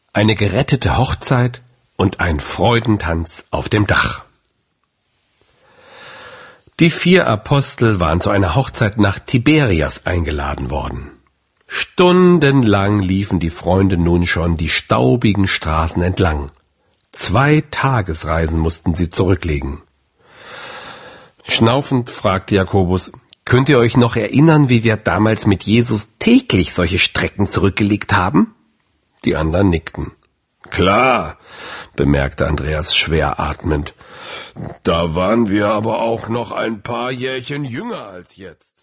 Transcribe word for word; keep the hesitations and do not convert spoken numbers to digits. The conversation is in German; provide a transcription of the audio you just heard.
Eine gerettete Hochzeit und ein Freudentanz auf dem Dach. Die vier Apostel waren zu einer Hochzeit nach Tiberias eingeladen worden. Stundenlang liefen die Freunde nun schon die staubigen Straßen entlang. Zwei Tagesreisen mussten sie zurücklegen. Schnaufend fragte Jakobus: Könnt ihr euch noch erinnern, wie wir damals mit Jesus täglich solche Strecken zurückgelegt haben? Die anderen nickten. Klar, bemerkte Andreas schwer atmend. Da waren wir aber auch noch ein paar Jährchen jünger als jetzt.